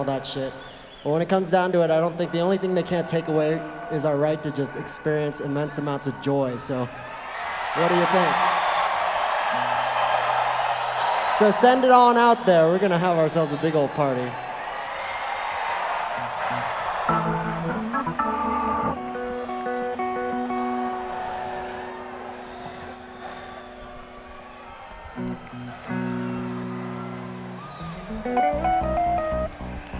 all that shit. But when it comes down to it, I don't think the only thing they can't take away is our right to just experience immense amounts of joy. So, what do you think? So send it on out there. We're gonna have ourselves a big old party.